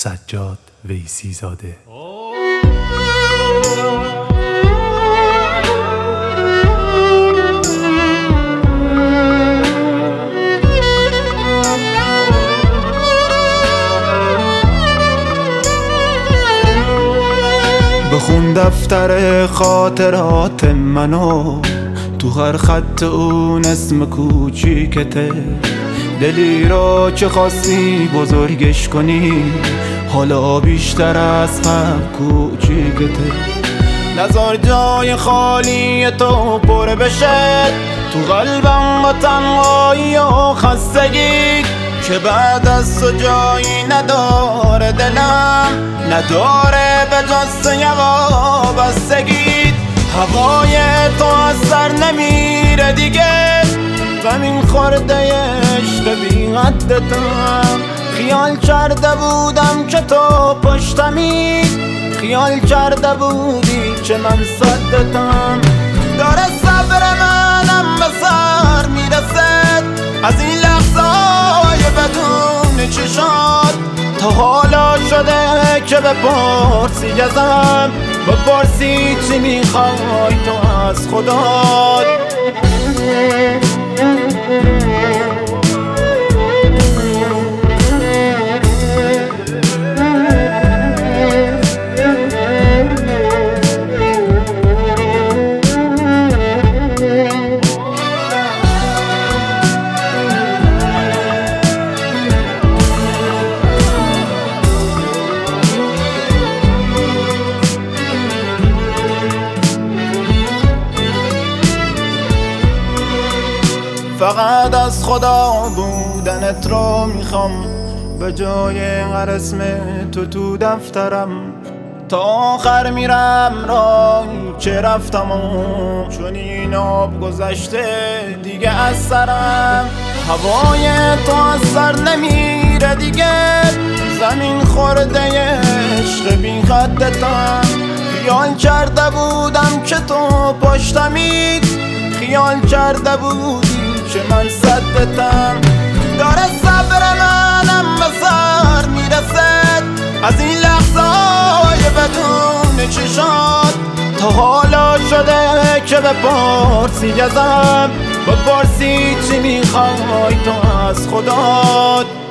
سجاد ویسی زاده. بخون دفتر خاطرات منو، تو هر خط اون اسم کوچیکته. دلی را چه خواستی بزرگش کنی، حالا بیشتر از قبل کوچیکته. نذار جای خالی تو پر بشه تو قلبم با تنهایی و خستگی، که بعد از تو جایی نداره دلم، نداره به جز تو یه وابستگی. هوای تو از سر نمیره دیگه، زمین خورده عشق بی حدتم. خیال کرده بودم که تو پشتمی، خیال کرده بودی که من صدتم. داره صبر منم به سر میرسد از این لحظه های بدون چشات. تا حالا شده که بپرسی ازم، بپرسی چی میخوای تو از خدات. فقط از خدا بودنت رو میخوام، به جای هر اسم تو دفترم. تا آخر میرم راهی که رفتم و چون این آب گذشته دیگه از سرم. هوای تو از سر نمیره دیگه، زمین خورده عشق بی خدتم. خیال کرده بودم که تو پشتمی، خیال کرده بودی که من صدتم. داره صبر منم به سر میرسد از این لحظه های بدون چشات. تا حالا شده که بپرسی ازم، بپرسی چی میخوای تو از خدات.